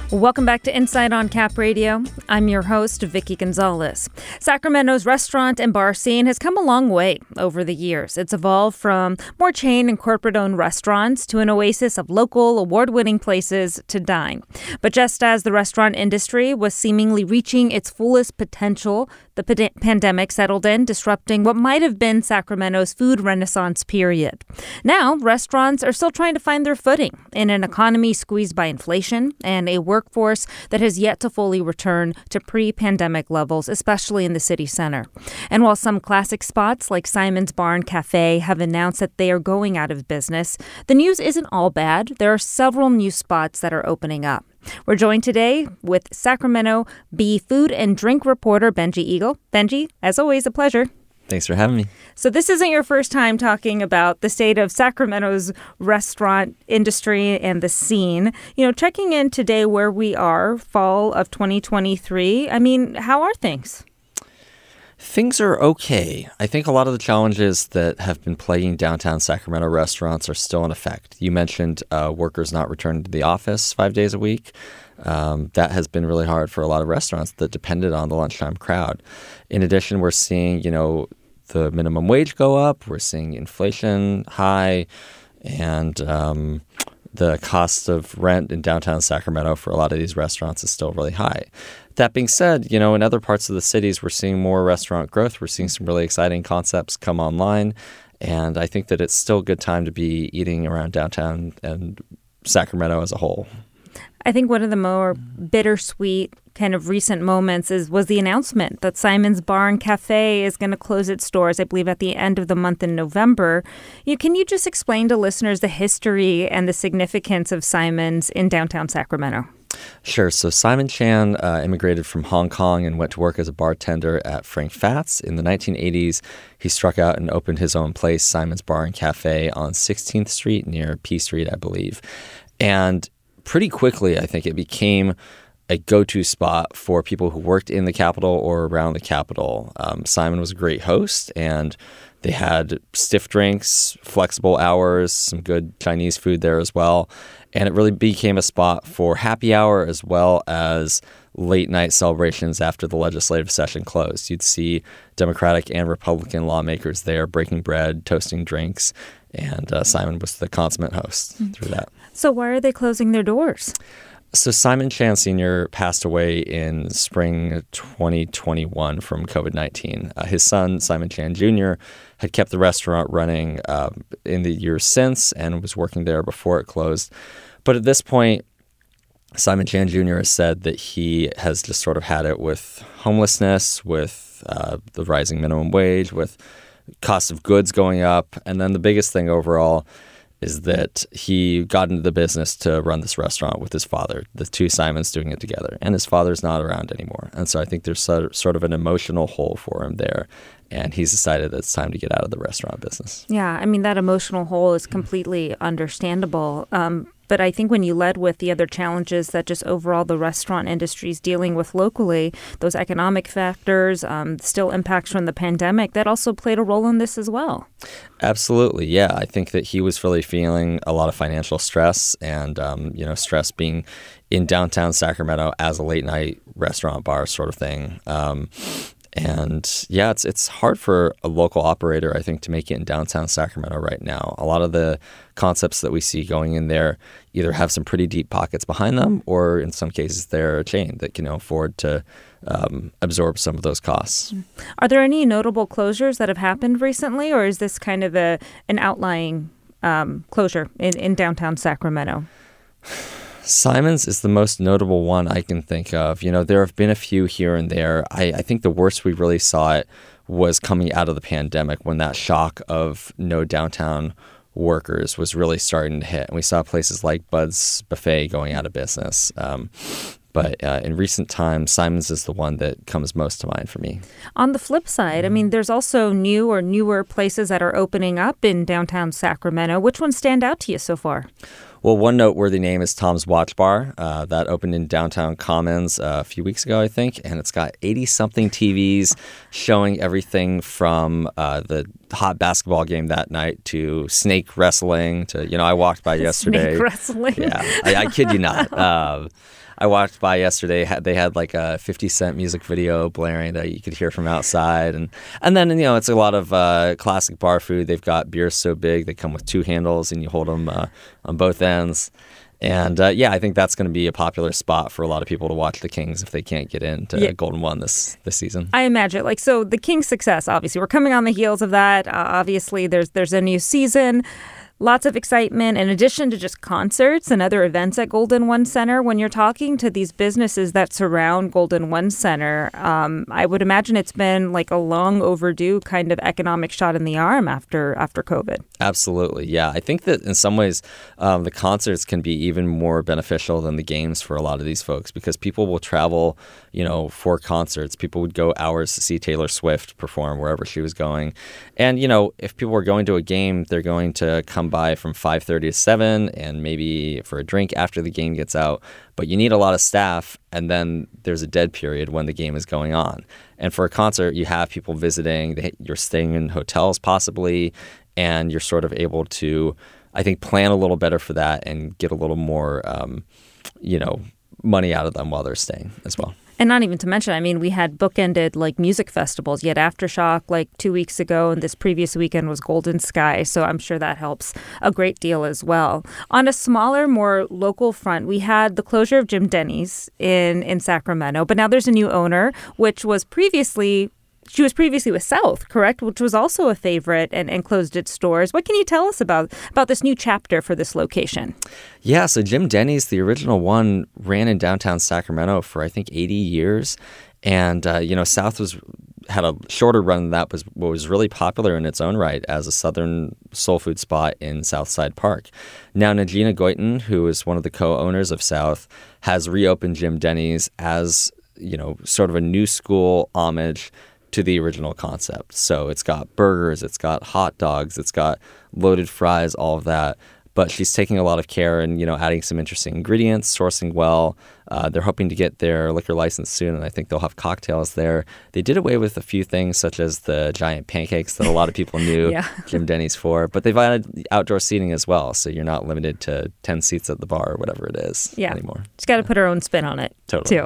Welcome back to Inside on Cap Radio. I'm your host, Vicky Gonzalez. Sacramento's restaurant and bar scene has come a long way over the years. It's evolved from more chain and corporate-owned restaurants to an oasis of local, award-winning places to dine. But just as the restaurant industry was seemingly reaching its fullest potential, the pandemic settled in, disrupting what might have been Sacramento's food renaissance period. Now, restaurants are still trying to find their footing in an economy squeezed by inflation and a workforce that has yet to fully return to pre-pandemic levels, especially in the city center. And while some classic spots like Simon's Bar and Cafe have announced that they are going out of business, the news isn't all bad. There are several new spots that are opening up. We're joined today with Sacramento Bee food and drink reporter Benji Eagle. Benji, as always, a pleasure. Thanks for having me. So this isn't your first time talking about the state of Sacramento's restaurant industry and the scene. You know, checking in today where we are, fall of 2023. I mean, how are things? Things are okay. I think a lot of the challenges that have been plaguing downtown Sacramento restaurants are still in effect. You mentioned workers not returning to the office 5 days a week. That has been really hard for a lot of restaurants that depended on the lunchtime crowd. In addition, we're seeing, the minimum wage go up. We're seeing inflation high, and the cost of rent in downtown Sacramento for a lot of these restaurants is still really high. That being said, in other parts of the cities, we're seeing more restaurant growth. We're seeing some really exciting concepts come online. And I think that it's still a good time to be eating around downtown and Sacramento as a whole. I think one of the more bittersweet kind of recent moments was the announcement that Simon's Bar and Cafe is going to close its doors, I believe, at the end of the month in November. Can you just explain to listeners the history and the significance of Simon's in downtown Sacramento? Sure. So Simon Chan immigrated from Hong Kong and went to work as a bartender at Frank Fat's. In the 1980s, he struck out and opened his own place, Simon's Bar and Cafe, on 16th Street near P Street, I believe. And pretty quickly, I think it became a go-to spot for people who worked in the Capitol or around the Capitol. Simon was a great host, and they had stiff drinks, flexible hours, some good Chinese food there as well. And it really became a spot for happy hour as well as late-night celebrations after the legislative session closed. You'd see Democratic and Republican lawmakers there breaking bread, toasting drinks, and Simon was the consummate host through that. So why are they closing their doors? So Simon Chan Sr. passed away in spring 2021 from COVID-19. His son, Simon Chan Jr., had kept the restaurant running in the years since and was working there before it closed. But at this point, Simon Chan Jr. has said that he has just sort of had it with homelessness, with the rising minimum wage, with cost of goods going up. And then the biggest thing overall is that he got into the business to run this restaurant with his father, the two Simons doing it together. And his father's not around anymore. And so I think there's sort of an emotional hole for him there. And he's decided that it's time to get out of the restaurant business. Yeah, I mean, that emotional hole is completely understandable. But I think when you led with the other challenges that just overall the restaurant industry is dealing with locally, those economic factors, still impacts from the pandemic, that also played a role in this as well. Absolutely, yeah. I think that he was really feeling a lot of financial stress and, stress being in downtown Sacramento as a late night restaurant bar sort of thing. And yeah, it's hard for a local operator, I think, to make it in downtown Sacramento right now. A lot of the concepts that we see going in there either have some pretty deep pockets behind them, or in some cases they're a chain that can afford to absorb some of those costs. Are there any notable closures that have happened recently, or is this kind of an outlying closure in downtown Sacramento? Simon's is the most notable one I can think of. There have been a few here and there. I think the worst we really saw it was coming out of the pandemic when that shock of no downtown workers was really starting to hit. And we saw places like Bud's Buffet going out of business. But in recent times, Simon's is the one that comes most to mind for me. On the flip side, I mean, there's also new or newer places that are opening up in downtown Sacramento. Which ones stand out to you so far? Well, one noteworthy name is Tom's Watch Bar. That opened in downtown Commons a few weeks ago, I think, and it's got 80-something TVs showing everything from the hot basketball game that night to snake wrestling to, I walked by yesterday. Snake wrestling? Yeah, I kid you not. I walked by yesterday. They had like a 50 Cent music video blaring that you could hear from outside. And then, it's a lot of classic bar food. They've got beers so big, they come with two handles and you hold them on both ends. And I think that's going to be a popular spot for a lot of people to watch the Kings if they can't get into Golden One this season. I imagine. So the Kings' success, obviously, we're coming on the heels of that. Obviously, there's a new season. Lots of excitement in addition to just concerts and other events at Golden One Center. When you're talking to these businesses that surround Golden One Center, I would imagine it's been like a long overdue kind of economic shot in the arm after COVID. Absolutely. Yeah. I think that in some ways the concerts can be even more beneficial than the games for a lot of these folks because people will travel, for concerts. People would go hours to see Taylor Swift perform wherever she was going. And, if people are going to a game, they're going to come by from 5:30 to 7 and maybe for a drink after the game gets out. But you need a lot of staff, and then there's a dead period when the game is going on. And for a concert, you have people visiting. You're staying in hotels possibly, and you're sort of able to, I think, plan a little better for that and get a little more, money out of them while they're staying as well. And not even to mention, we had bookended like music festivals. You had Aftershock like 2 weeks ago, and this previous weekend was Golden Sky. So I'm sure that helps a great deal as well. On a smaller, more local front, we had the closure of Jim Denny's in Sacramento. But now there's a new owner, which was previously... She was previously with South, correct? Which was also a favorite and closed its doors. What can you tell us about this new chapter for this location? Yeah, so Jim Denny's, the original one, ran in downtown Sacramento for, I think, 80 years. And, South had a shorter run than that, was really popular in its own right as a southern soul food spot in Southside Park. Now, Najina Goitin, who is one of the co-owners of South, has reopened Jim Denny's as, sort of a new school homage to the original concept. So it's got burgers, it's got hot dogs, it's got loaded fries, all of that. But she's taking a lot of care and, adding some interesting ingredients, sourcing well. They're hoping to get their liquor license soon, and I think they'll have cocktails there. They did away with a few things, such as the giant pancakes that a lot of people knew Jim Denny's for. But they've added outdoor seating as well, so you're not limited to 10 seats at the bar or whatever it is anymore. She's got to put her own spin on it, too.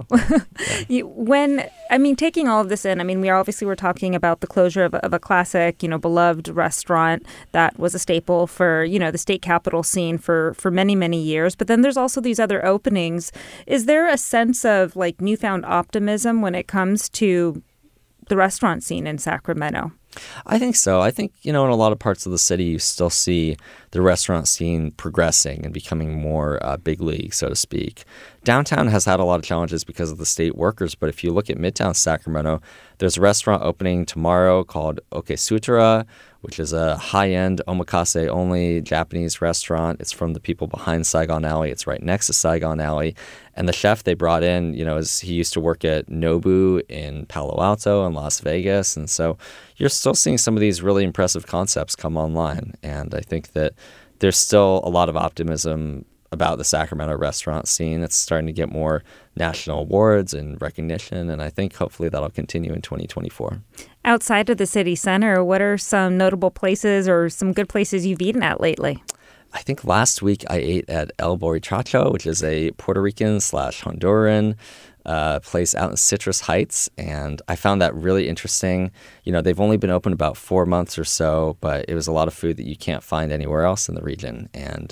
Taking all of this in, we're talking about the closure of a classic, beloved restaurant that was a staple for, the state capital scene for many, many years. But then there's also these other openings. Is there a sense of like newfound optimism when it comes to the restaurant scene in Sacramento? I think so. I think, in a lot of parts of the city, you still see the restaurant scene progressing and becoming more big league, so to speak. Downtown has had a lot of challenges because of the state workers, but if you look at Midtown Sacramento, there's a restaurant opening tomorrow called Okesutra, which is a high-end omakase-only Japanese restaurant. It's from the people behind Saigon Alley. It's right next to Saigon Alley. And the chef they brought in, he used to work at Nobu in Palo Alto and Las Vegas. And so you're still seeing some of these really impressive concepts come online. And I think that there's still a lot of optimism about the Sacramento restaurant scene. It's starting to get more national awards and recognition, and I think hopefully that'll continue in 2024. Outside of the city center, what are some notable places or some good places you've eaten at lately? I think last week I ate at El Borrichacho, which is a Puerto Rican/Honduran place out in Citrus Heights, and I found that really interesting. They've only been open about 4 months or so, but it was a lot of food that you can't find anywhere else in the region, and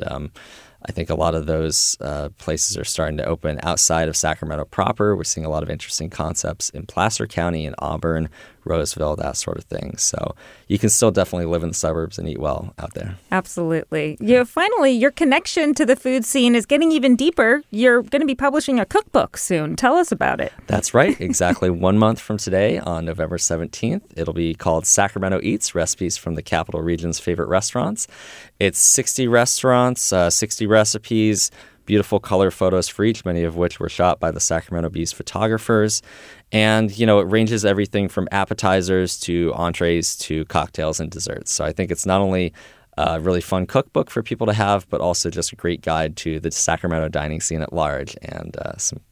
I think a lot of those places are starting to open outside of Sacramento proper. We're seeing a lot of interesting concepts in Placer County and Auburn, Roseville, that sort of thing. So you can still definitely live in the suburbs and eat well out there. Absolutely. Finally, your connection to the food scene is getting even deeper. You're going to be publishing a cookbook soon. Tell us about it. That's right. Exactly 1 month from today on November 17th. It'll be called Sacramento Eats, Recipes from the Capital Region's Favorite Restaurants. It's 60 restaurants, 60 recipes, beautiful color photos for each, many of which were shot by the Sacramento Bee's photographers. And, it ranges everything from appetizers to entrees to cocktails and desserts. So I think it's not only a really fun cookbook for people to have, but also just a great guide to the Sacramento dining scene at large and some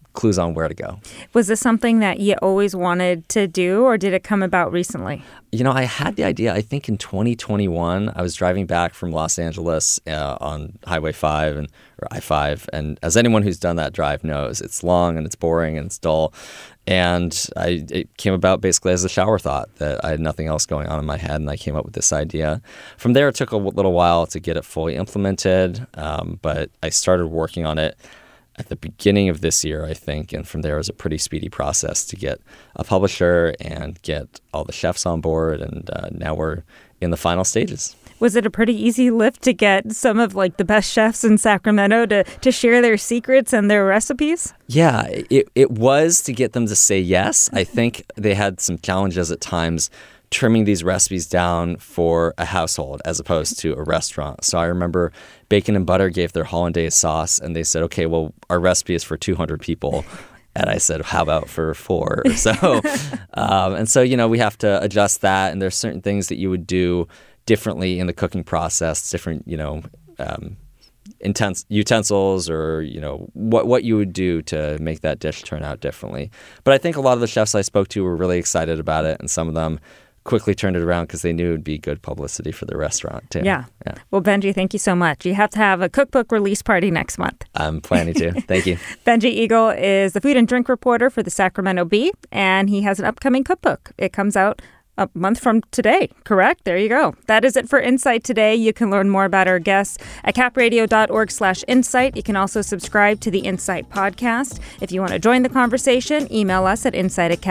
clues on where to go. Was this something that you always wanted to do, or did it come about recently? I had the idea, I think in 2021, I was driving back from Los Angeles on Highway 5 or I-5. And as anyone who's done that drive knows, it's long and it's boring and it's dull. And it came about basically as a shower thought that I had nothing else going on in my head, and I came up with this idea. From there, it took a little while to get it fully implemented, but I started working on it at the beginning of this year, I think, and from there it was a pretty speedy process to get a publisher and get all the chefs on board, and now we're in the final stages. Was it a pretty easy lift to get some of the best chefs in Sacramento to share their secrets and their recipes? Yeah, it was to get them to say yes. I think they had some challenges at times trimming these recipes down for a household as opposed to a restaurant. So I remember Bacon and Butter gave their hollandaise sauce, and they said, okay, well, our recipe is for 200 people. And I said, how about for 4 or so? And so, we have to adjust that. And there's certain things that you would do differently in the cooking process, different, intense utensils or, what you would do to make that dish turn out differently. But I think a lot of the chefs I spoke to were really excited about it. And some of them quickly turned it around because they knew it would be good publicity for the restaurant, too. Yeah. Well, Benji, thank you so much. You have to have a cookbook release party next month. I'm planning to. Thank you. Benji Eagle is the food and drink reporter for the Sacramento Bee, and he has an upcoming cookbook. It comes out a month from today, correct? There you go. That is it for Insight today. You can learn more about our guests at capradio.org/insight. You can also subscribe to the Insight podcast. If you want to join the conversation, email us at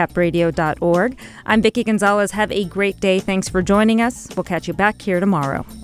insight@capradio.org. I'm Vicki Gonzalez. Have a great day. Thanks for joining us. We'll catch you back here tomorrow.